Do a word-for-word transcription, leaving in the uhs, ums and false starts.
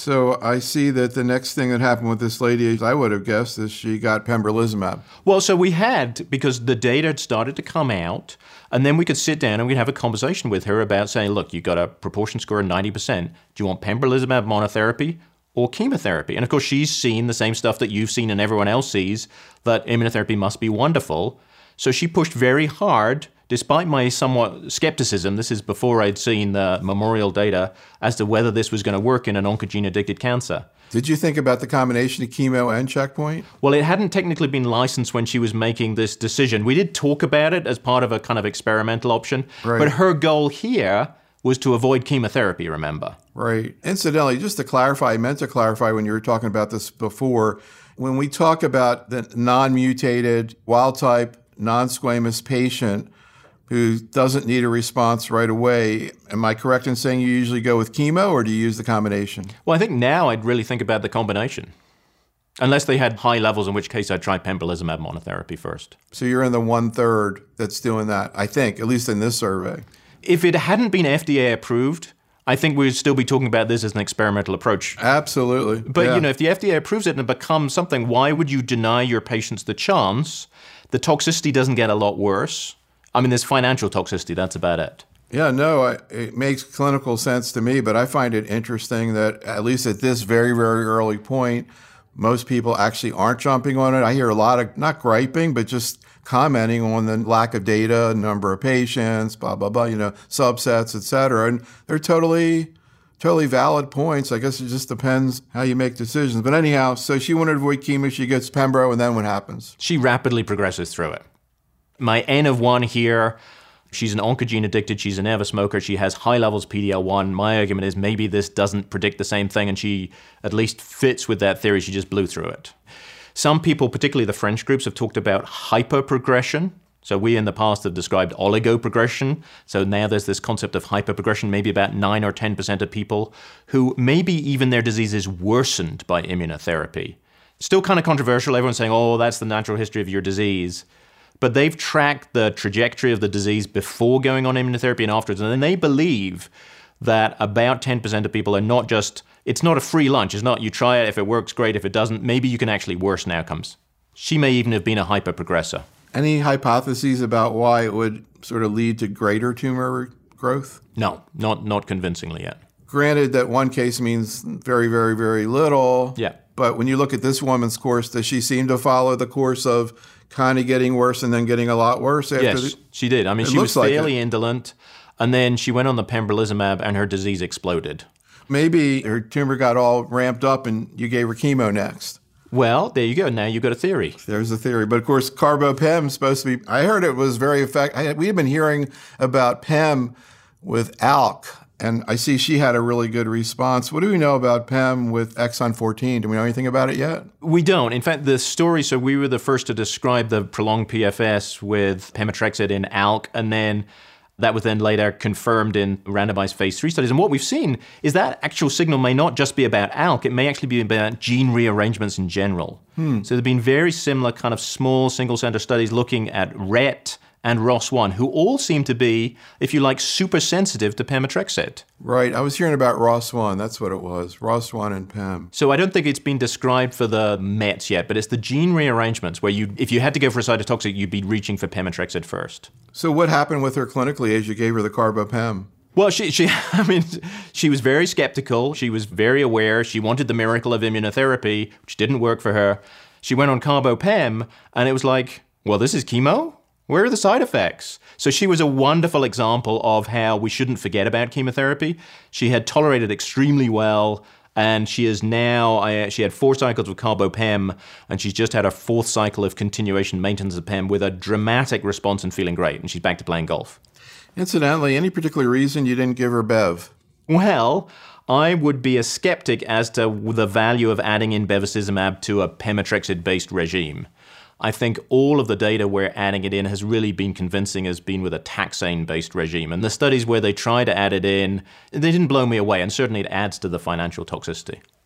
So I see that the next thing that happened with this lady, I would have guessed, is she got pembrolizumab. Well, so we had, because the data had started to come out, and then we could sit down and we'd have a conversation with her about saying, look, you got a proportion score of ninety percent. Do you want pembrolizumab monotherapy or chemotherapy? And of course, she's seen the same stuff that you've seen and everyone else sees, that immunotherapy must be wonderful. So she pushed very hard, despite my somewhat skepticism, this is before I'd seen the Memorial data, as to whether this was going to work in an oncogene-addicted cancer. Did you think about the combination of chemo and checkpoint? Well, it hadn't technically been licensed when she was making this decision. We did talk about it as part of a kind of experimental option, right. But her goal here was to avoid chemotherapy, remember? Right. Incidentally, just to clarify, I meant to clarify when you were talking about this before, when we talk about the non-mutated, wild-type, non-squamous patient who doesn't need a response right away, am I correct in saying you usually go with chemo, or do you use the combination? Well, I think now I'd really think about the combination. Unless they had high levels, in which case I'd try pembrolizumab monotherapy first. So you're in the one-third that's doing that, I think, at least in this survey. If it hadn't been F D A approved, I think we'd still be talking about this as an experimental approach. Absolutely. But, yeah. you know, if the F D A approves it and it becomes something, why would you deny your patients the chance? The toxicity doesn't get a lot worse. I mean, there's financial toxicity. That's about it. Yeah, no, I, it makes clinical sense to me, but I find it interesting that at least at this very, very early point, most people actually aren't jumping on it. I hear a lot of, not griping, but just commenting on the lack of data, number of patients, blah, blah, blah, you know, subsets, et cetera. And they're totally, totally valid points. I guess it just depends how you make decisions. But anyhow, so she wanted to avoid chemo, she gets pembro, and then what happens? She rapidly progresses through it. My N of one here, she's an oncogene addicted, she's an never smoker, she has high levels of P D L one. My argument is maybe this doesn't predict the same thing, and she at least fits with that theory, she just blew through it. Some people, particularly the French groups, have talked about hyperprogression. So we in the past have described oligoprogression. So now there's this concept of hyperprogression, maybe about nine or ten percent of people who maybe even their disease is worsened by immunotherapy. Still kind of controversial, everyone's saying, oh, that's the natural history of your disease. But they've tracked the trajectory of the disease before going on immunotherapy and afterwards, and then they believe that about ten percent of people are not just, it's not a free lunch. It's not you try it, if it works, great. If it doesn't, maybe you can actually worsen outcomes. She may even have been a hyperprogressor. Any hypotheses about why it would sort of lead to greater tumor growth? No, not not convincingly yet. Granted that one case means very, very, very little. Yeah. But when you look at this woman's course, does she seem to follow the course of kind of getting worse and then getting a lot worse after? Yes, the, she did. I mean, she was fairly like indolent, and then she went on the pembrolizumab and her disease exploded. Maybe her tumor got all ramped up and you gave her chemo next. Well, there you go. Now you've got a theory. There's a theory. But of course, carbo-pem is supposed to be, I heard it was very effective. We have been hearing about PEM with A L K, and I see she had a really good response. What do we know about PEM with exon fourteen? Do we know anything about it yet? We don't. In fact, the story, so we were the first to describe the prolonged P F S with pemetrexed in A L K, and then that was then later confirmed in randomized phase three studies. And what we've seen is that actual signal may not just be about A L K, it may actually be about gene rearrangements in general. Hmm. So there have been very similar kind of small single-center studies looking at R E T and R O S one, who all seem to be, if you like, super sensitive to pemetrexed. Right. I was hearing about R O S one. That's what it was. R O S one and PEM. So I don't think it's been described for the Mets yet, but it's the gene rearrangements where you, if you had to go for a cytotoxic, you'd be reaching for pemetrexed first. So what happened with her clinically as you gave her the carbo-pem? Well, she, she, I mean, she was very skeptical. She was very aware. She wanted the miracle of immunotherapy, which didn't work for her. She went on carbo-pem, and it was like, well, this is chemo? Where are the side effects? So she was a wonderful example of how we shouldn't forget about chemotherapy. She had tolerated extremely well, and she is now, I, she had four cycles of carbo-pem, and she's just had her fourth cycle of continuation maintenance of PEM with a dramatic response and feeling great, and she's back to playing golf. Incidentally, any particular reason you didn't give her Bev? Well, I would be a skeptic as to the value of adding in bevacizumab to a pemetrexed-based regime. I think all of the data we're adding it in has really been convincing as being with a taxane-based regime. And the studies where they try to add it in, they didn't blow me away, and certainly it adds to the financial toxicity.